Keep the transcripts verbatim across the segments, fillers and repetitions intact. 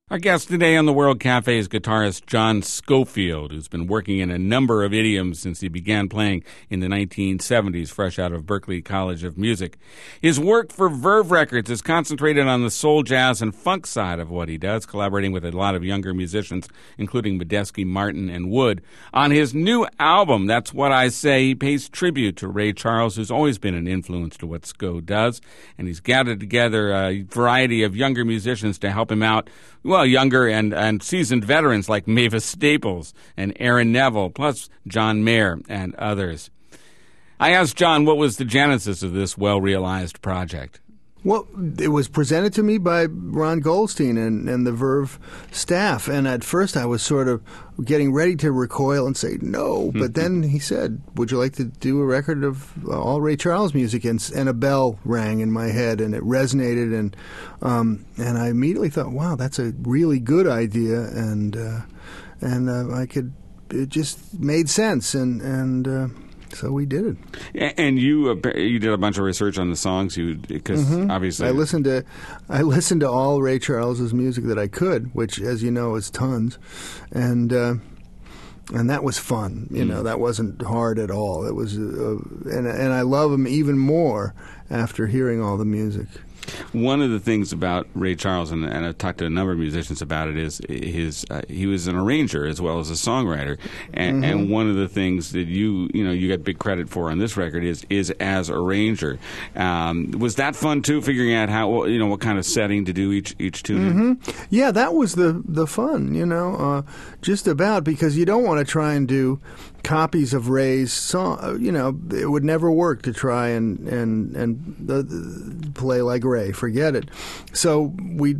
Our guest today on the World Cafe is guitarist John Scofield, who's been working in a number of idioms since he began playing in the nineteen seventies, fresh out of Berklee College of Music. His work for Verve Records is concentrated on the soul, jazz, and funk side of what he does, collaborating with a lot of younger musicians, including Medeski, Martin, and Wood. On his new album, That's What I Say, he pays tribute to Ray Charles, who's always been an influence to what Sco does, and he's gathered together a variety of younger musicians to help him out. Well, younger and, and seasoned veterans like Mavis Staples and Aaron Neville, plus John Mayer and others. I asked John what was the genesis of this well-realized project. Well, it was presented to me by Ron Goldstein and, and the Verve staff, and at first I was sort of getting ready to recoil and say no, but then he said, would you like to do a record of all Ray Charles music? And, and a bell rang in my head, and it resonated, and um, and I immediately thought, wow, that's a really good idea, and uh, and uh, I could, it just made sense, and, and uh, so we did it. And you uh, you did a bunch of research on the songs, you because mm-hmm. obviously I listened to I listened to all Ray Charles's music that I could, which, as you know, is tons, and uh, and that was fun. You mm. know, that wasn't hard at all. It was, uh, and and I love him even more after hearing all the music. One of the things about Ray Charles, and, and I've talked to a number of musicians about it, is his uh, he was an arranger as well as a songwriter, and, mm-hmm. and one of the things that you you know you got big credit for on this record is is as arranger. Um, was that fun too, figuring out how you know what kind of setting to do each each tune? Mm-hmm. Yeah, that was the the fun, you know, uh, just about, because you don't want to try and do copies of Ray's song. You know, it would never work to try and and and the, the, play like Ray. Forget it. So we,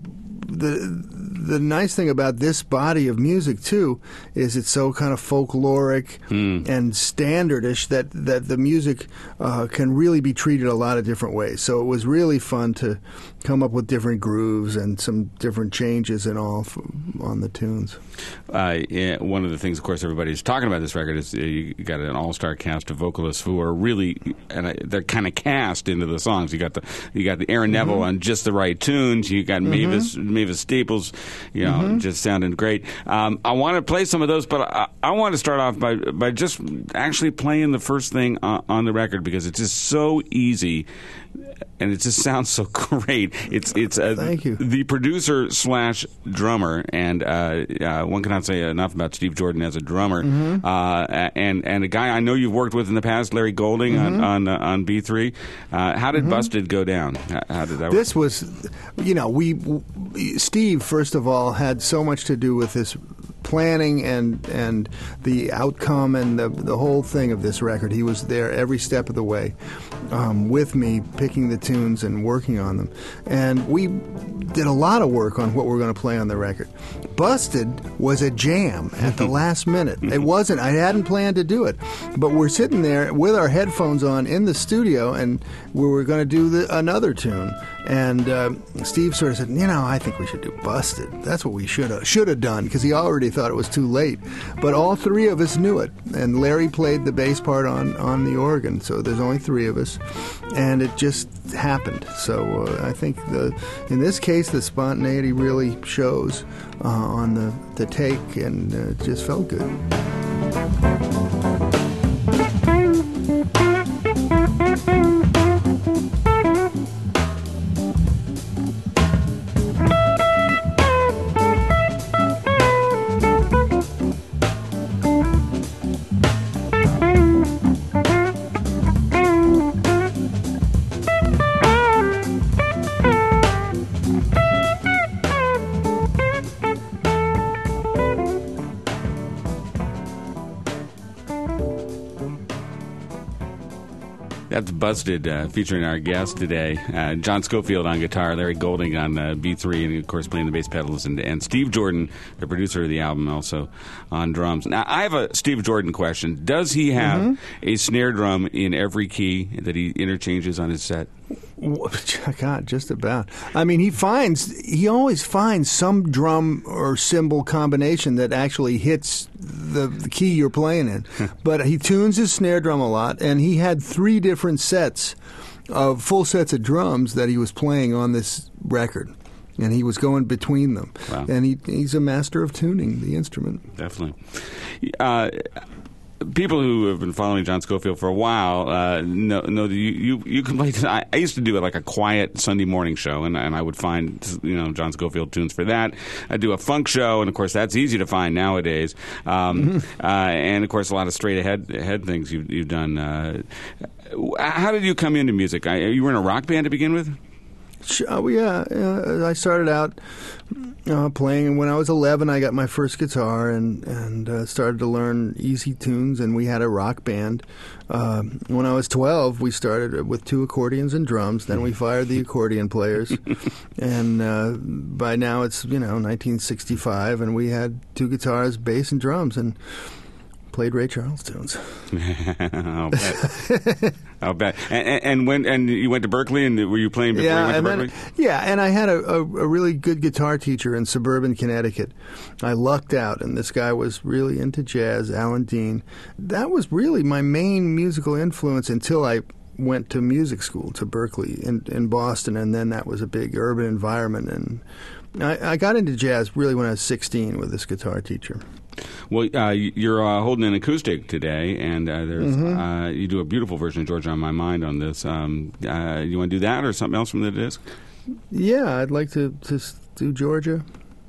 the the nice thing about this body of music too is it's so kind of folkloric mm. and standardish that that the music uh, can really be treated a lot of different ways. So it was really fun to come up with different grooves and some different changes and all f- on the tunes. Uh, yeah, one of the things, of course, everybody's talking about this record is uh, you got an all-star cast of vocalists who are really, and uh, they're kind of cast into the songs. You got the you got the Aaron Neville mm-hmm. on just the right tunes. You got mm-hmm. Mavis Mavis Staples, you know, mm-hmm. just sounding great. Um, I want to play some of those, but I, I want to start off by by just actually playing the first thing on, on the record, because it's just so easy. And it just sounds so great. It's it's uh, Thank you. The producer slash drummer, and uh, uh, one cannot say enough about Steve Jordan as a drummer. Mm-hmm. Uh, and and a guy I know you've worked with in the past, Larry Golding mm-hmm. on on, uh, on B three. Uh, how did mm-hmm. Busted go down? How, how did that? This work? was, you know, we Steve first of all had so much to do with this planning and and the outcome and the the whole thing of this record. He was there every step of the way um, with me, picking the tunes and working on them. And we did a lot of work on what we're going to play on the record. Busted was a jam at the last minute. It wasn't. I hadn't planned to do it, but we're sitting there with our headphones on in the studio, and we were going to do the, another tune. And uh, Steve sort of said, you know, I think we should do Busted. That's what we should have should have done, because he already thought it was too late. But all three of us knew it, and Larry played the bass part on, on the organ, so there's only three of us, and it just happened. So uh, I think the in this case the spontaneity really shows uh, on the, the take, and uh, it just felt good. That's Busted, uh, featuring our guest today, uh, John Scofield on guitar, Larry Golding on uh, B three, and of course playing the bass pedals, and, and Steve Jordan, the producer of the album, also on drums. Now, I have a Steve Jordan question. Does he have mm-hmm. a snare drum in every key that he interchanges on his set? God, just about. I mean, he finds, he always finds some drum or cymbal combination that actually hits the, the key you're playing in. But he tunes his snare drum a lot, and he had three different sets of full sets of drums that he was playing on this record. and he was going between them. Wow. And he he's a master of tuning the instrument. Definitely. Uh, people who have been following John Scofield for a while uh, know, know that you, you, you can play. I, I used to do it like a quiet Sunday morning show, and, and I would find you know John Scofield tunes for that. I do a funk show, and of course that's easy to find nowadays. Um, uh, and of course a lot of straight ahead ahead things you've, you've done. Uh, how did you come into music? I, you were in a rock band to begin with? Oh, yeah. Uh, I started out uh, playing, and when I was eleven, I got my first guitar and, and uh, started to learn easy tunes, and we had a rock band. Uh, when I was twelve, we started with two accordions and drums. Then we fired the accordion players, and uh, by now it's, you know, nineteen sixty-five, and we had two guitars, bass, and drums, and played Ray Charles tunes. I'll bet. I'll bet. And, and when and you went to Berkeley, and were you playing before yeah, you went and to then, Berkeley? Yeah, and I had a, a, a really good guitar teacher in suburban Connecticut. I lucked out, and this guy was really into jazz, Alan Dean. That was really my main musical influence until I went to music school, to Berkeley in, in Boston, and then that was a big urban environment. And I, I got into jazz really when I was sixteen with this guitar teacher. Well, uh, you're uh, holding an acoustic today, and uh, there's Mm-hmm. uh, you do a beautiful version of Georgia on My Mind on this. Um, uh, you want to do that or something else from the disc? Yeah, I'd like to, to do Georgia.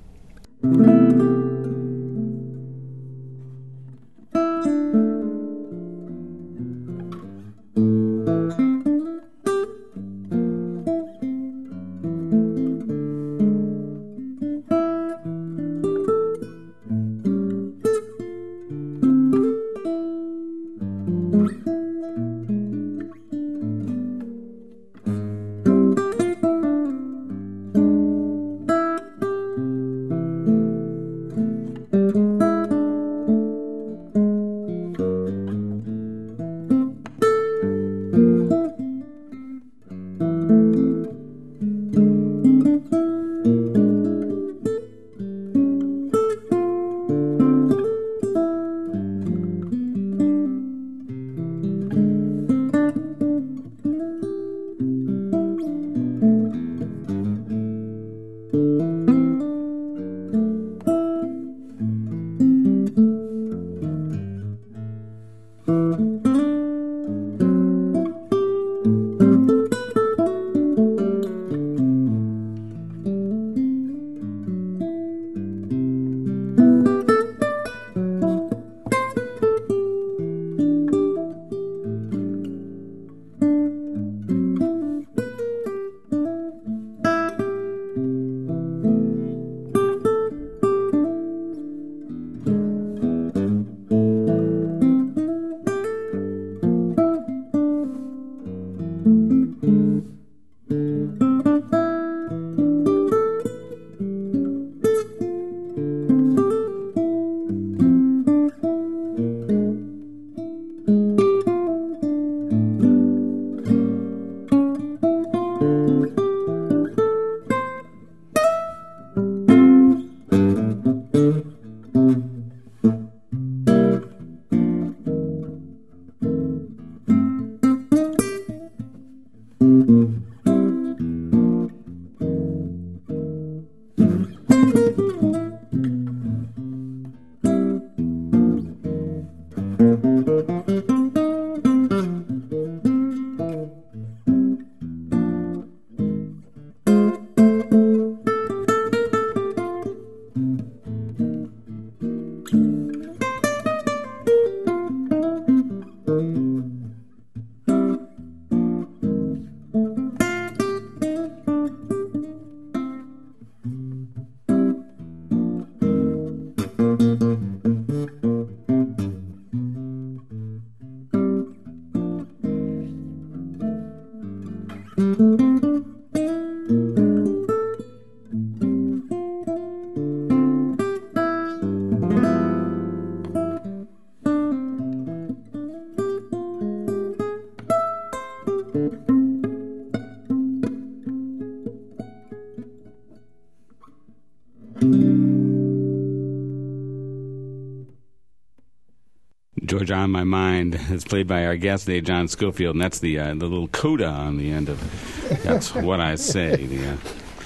Georgia on My Mind is played by our guest today, John Scofield, and that's the uh, the little coda on the end of. That's what I say. The, uh,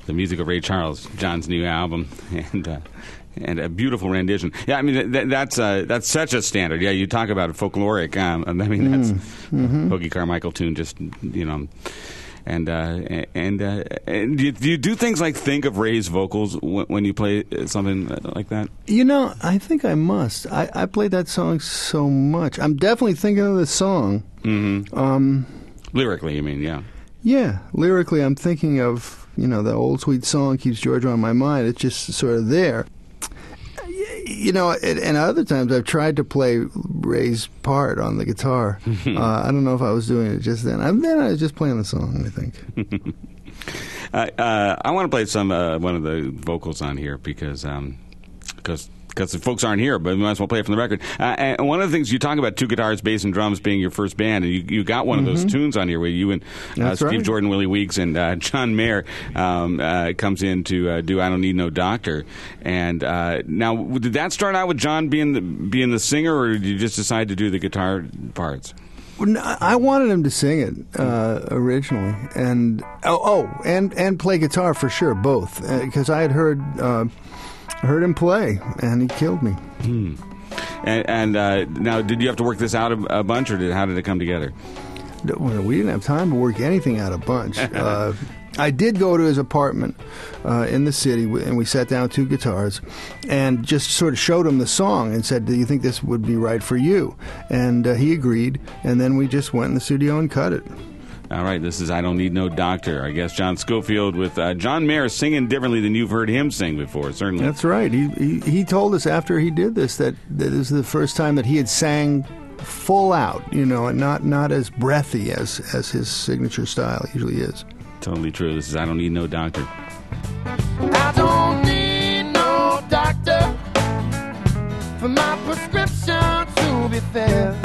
the music of Ray Charles, John's new album, and uh, and a beautiful rendition. Yeah, I mean that, that's uh, that's such a standard. Yeah, you talk about folkloric. Um, I mean that's mm. mm-hmm. Hoagy Carmichael tune. Just you know. And uh, and, uh, and do, you, do you do things like think of Ray's vocals when, when you play something like that? You know, I think I must. I, I played that song so much. I'm definitely thinking of the song. Mm-hmm. Um, lyrically, you mean? Yeah. Yeah, lyrically, I'm thinking of you know the old sweet song "Keeps Georgia on My Mind." It's just sort of there. You know, and other times I've tried to play Ray's part on the guitar. uh, I don't know if I was doing it just then. I, then I was just playing the song, I think. uh, uh, I want to play some uh, one of the vocals on here because um, because because the folks aren't here, but we might as well play it from the record. Uh, and one of the things you talk about, two guitars, bass, and drums being your first band, and you, you got one mm-hmm. of those tunes on here where you and uh, Steve right. Jordan, Willie Weeks, and uh, John Mayer um, uh, comes in to uh, do "I Don't Need No Doctor." And uh, now, did that start out with John being the being the singer, or did you just decide to do the guitar parts? I wanted him to sing it uh, originally, and oh, oh, and and play guitar for sure, both, because uh, I had heard. Uh, I heard him play, and he killed me. Hmm. And, and uh, now, did you have to work this out a, a bunch, or did, how did it come together? Well, we didn't have time to work anything out a bunch. uh, I did go to his apartment uh, in the city, and we sat down with two guitars and just sort of showed him the song and said, do you think this would be right for you? And uh, he agreed, and then we just went in the studio and cut it. All right, this is I Don't Need No Doctor. I guess John Scofield with uh, John Mayer singing differently than you've heard him sing before, certainly. That's right. He, he he told us after he did this that, that this is the first time that he had sang full out, you know, and not, not as breathy as, as his signature style usually is. Totally true. This is I Don't Need No Doctor. I don't need no doctor for my prescription to be fair.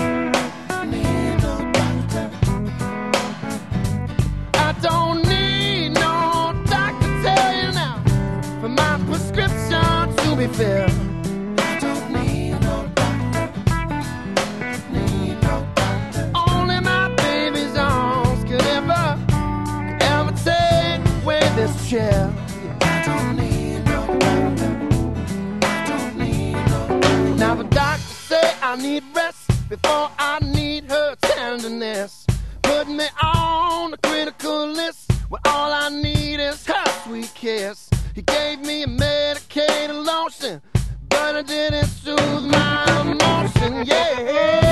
Don't need no doctor to tell you now for my prescription to be fair. I don't need no doctor, need no doctor. Only my baby's arms could ever, could ever take away this chair. I don't need no doctor, I don't need no doctor. Now the doctor say I need rest before I need her tenderness. Put me on the critical list where all I need is her sweet kiss. He gave me a medicated lotion, but it didn't soothe my emotion, yeah.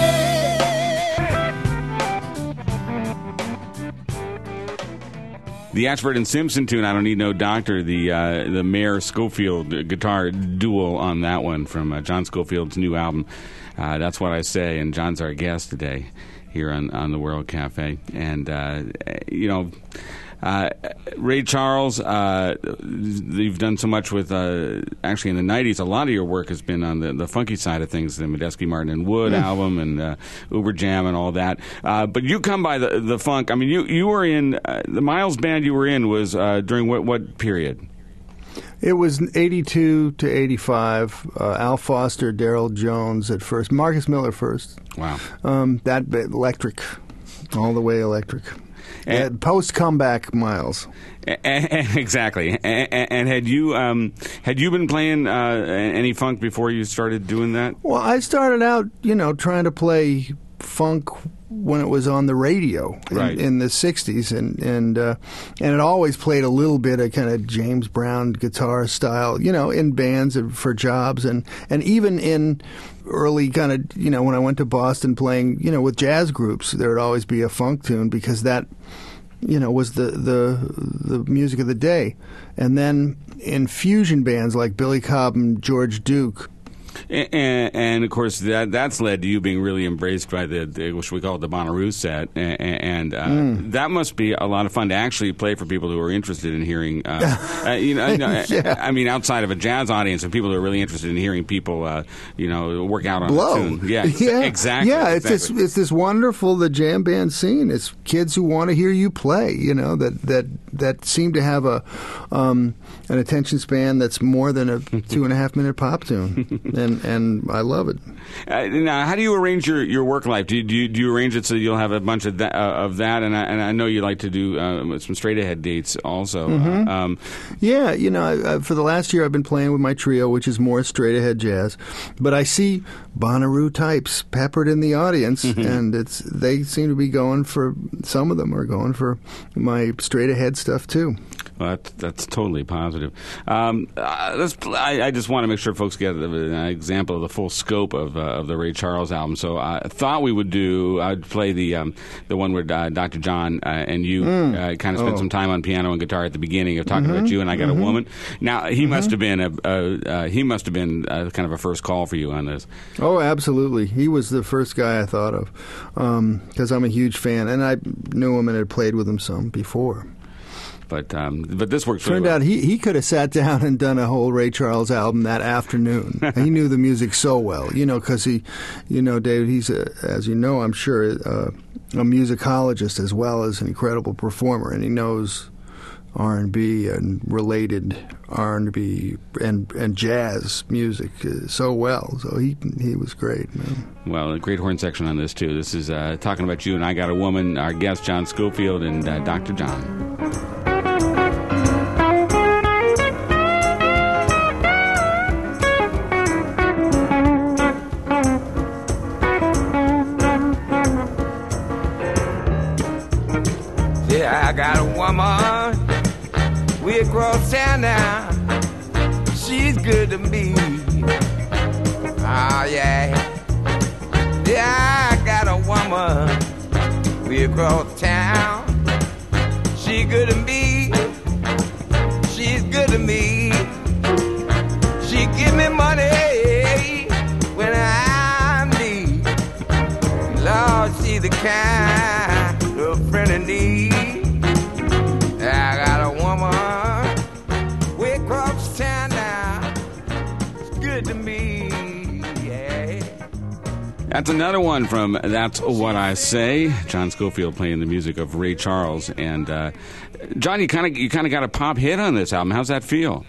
The Ashford and Simpson tune, I Don't Need No Doctor, the uh, the Mayer Scofield guitar duel on that one from uh, John Scofield's new album. Uh, that's what I say, and John's our guest today here on, on the World Cafe. And, uh, you know, uh, Ray Charles, uh, you've done so much with, uh, actually in the nineties, a lot of your work has been on the, the funky side of things, the Medeski, Martin and Wood mm. album and uh, Uber Jam and all that. Uh, but you come by the, the funk. I mean, you, you were in, uh, the Miles band you were in was uh, during what, what period? It was eighty-two to eighty-five. Uh, Al Foster, Darryl Jones at first. Marcus Miller first. Wow. Um, that electric. All the way electric. And, uh, post-comeback Miles. Exactly. And, and had you um, had you been playing uh, any funk before you started doing that? Well, I started out, you know, trying to play funk when it was on the radio in, right. in the sixties, and and uh, and it always played a little bit of kind of James Brown guitar style, you know, in bands for jobs, and, and even in early kind of, you know, when I went to Boston playing, you know, with jazz groups, there would always be a funk tune because that, you know, was the, the the music of the day. And then in fusion bands like Billy Cobb and George Duke. And, and of course, that that's led to you being really embraced by the, the what we call it, the Bonnaroo set, and, and uh, mm. that must be a lot of fun to actually play for people who are interested in hearing. Uh, uh, you know, yeah. I mean, outside of a jazz audience, and people who are really interested in hearing people, uh, you know, work out on Blow. a tune. Yeah, yeah, exactly. Yeah, it's exactly. this it's this wonderful the jam band scene. It's kids who want to hear you play. You know, that that that seem to have a um, an attention span that's more than a two and a half minute pop tune, and. and, and I love it. Uh, now, how do you arrange your, your work life? Do you, do you do you arrange it so you'll have a bunch of that, uh, of that? And I, and I know you like to do uh, some straight ahead dates also. Mm-hmm. Uh, um, yeah, you know, I, I, for the last year I've been playing with my trio, which is more straight ahead jazz. But I see Bonnaroo types peppered in the audience, mm-hmm. and it's they seem to be going for, some of them are going for my straight ahead stuff too. Well, that's, that's totally positive. Um, uh, let's, I, I just want to make sure folks get an example of the full scope of uh, of the Ray Charles album. So I thought we would do, I'd play the um, the one where uh, Doctor John uh, and you mm. uh, kind of spent oh. some time on piano and guitar at the beginning of talking mm-hmm. about You and I Got mm-hmm. a Woman. Now, he mm-hmm. must have been a, a uh, he must have been a, kind of a first call for you on this. Oh, absolutely. He was the first guy I thought of because um, I'm a huge fan, and I knew him and had played with him some before. But um, but this works. Turned really well. out he, he could have sat down and done a whole Ray Charles album that afternoon. He knew the music so well, you know, because he, you know, David, he's a, as you know, I'm sure, uh, a musicologist as well as an incredible performer, and he knows R and B and related R and B and and jazz music uh, so well. So he he was great, man. Well, a great horn section on this too. This is uh, Talking About You and I Got a Woman. Our guest John Scofield and uh, Doctor John. I got a woman, we across town now, she's good to me, oh yeah, yeah, I got a woman, we across town, she good to me, she's good to me, she give me money when I need, Lord, she's the kind of friend in need. I got a woman way across town now. It's good to me, yeah. That's another one from That's What I Say. John Scofield playing the music of Ray Charles. And uh, John, you kind of you kind of got a pop hit on this album. How's that feel?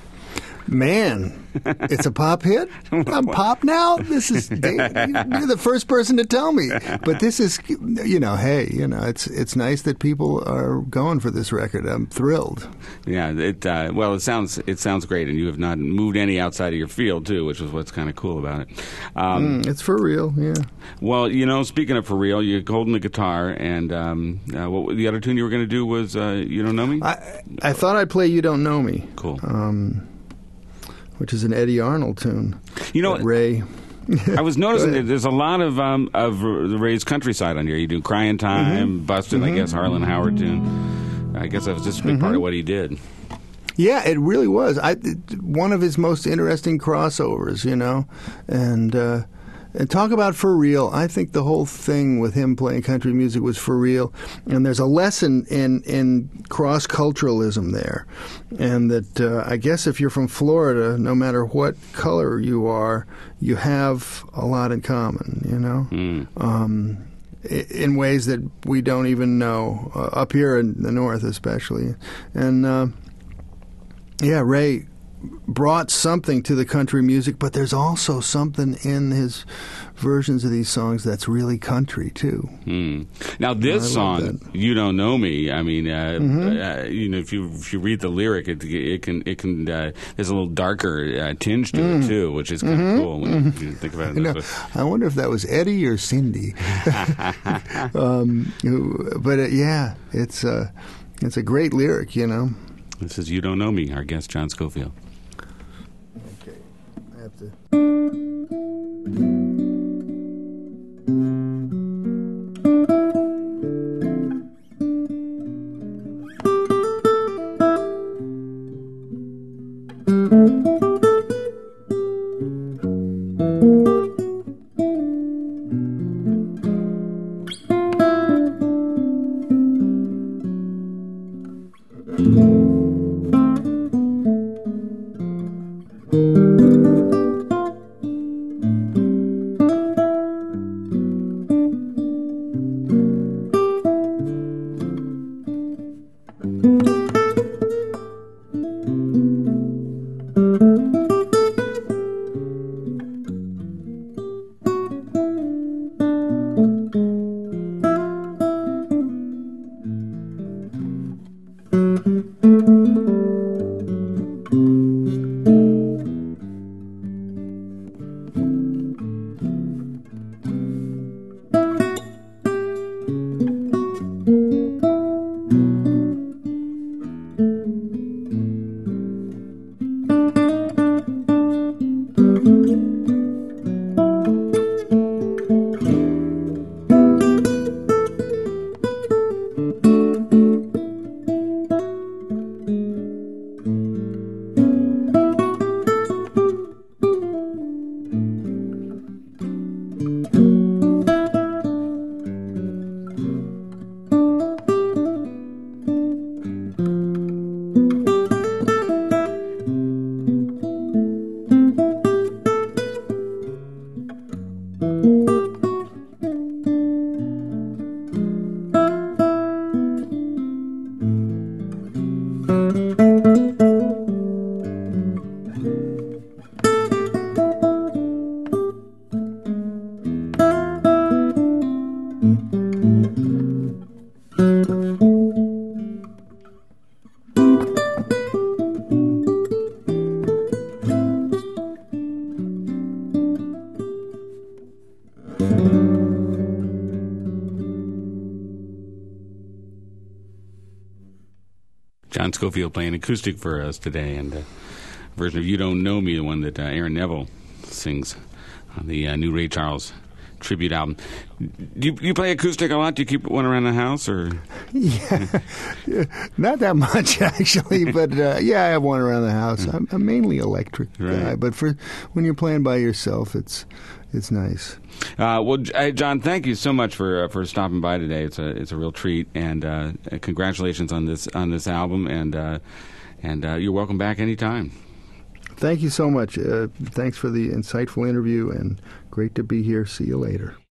Man, it's a pop hit? I'm pop now? This is, you're the first person to tell me. But this is, you know, hey, you know, it's it's nice that people are going for this record. I'm thrilled. Yeah, it uh, well, it sounds it sounds great, and you have not moved any outside of your field, too, which is what's kind of cool about it. Um, mm, it's for real, yeah. Well, you know, speaking of for real, you're holding the guitar, and um, uh, what the other tune you were going to do was uh, You Don't Know Me? I, I thought I'd play You Don't Know Me. Cool. Um which is an Eddie Arnold tune. You know, Ray. I was noticing that there's a lot of um, of the Ray's countryside on here. You do "Crying Time," mm-hmm. "Busted," mm-hmm. I guess Harlan Howard tune. I guess that was just a big mm-hmm. part of what he did. Yeah, it really was. I it, one of his most interesting crossovers, you know, and. Uh, And talk about for real. I think the whole thing with him playing country music was for real. And there's a lesson in, in cross-culturalism there. And that uh, I guess if you're from Florida, no matter what color you are, you have a lot in common, you know? Mm. Um, in ways that we don't even know, uh, up here in the North especially. And, uh, yeah, Ray brought something to the country music, but there's also something in his versions of these songs that's really country too. Mm. Now this song, "You Don't Know Me," I mean, uh, mm-hmm. uh, you know, if you if you read the lyric, it, it can it can uh, there's a little darker uh, tinge to mm. it too, which is kind of mm-hmm. cool when mm-hmm. you think about it. You know, I wonder if that was Eddie or Cindy. um, but uh, yeah, it's uh, it's a great lyric, you know. This is "You Don't Know Me." Our guest John Scofield. Okay, I have to. Scofield playing acoustic for us today, and uh, a version of "You Don't Know Me," the one that uh, Aaron Neville sings on the uh, new Ray Charles tribute album. Do you, you play acoustic a lot? Do you keep one around the house, or? Yeah, not that much actually, but uh, yeah, I have one around the house. I'm, I'm mainly electric Right. guy, but for when you're playing by yourself, it's it's nice. Uh, well, J- John, thank you so much for uh, for stopping by today. It's a it's a real treat, and uh, congratulations on this on this album, and uh, and uh, you're welcome back anytime. Thank you so much. Uh, thanks for the insightful interview, and great to be here. See you later.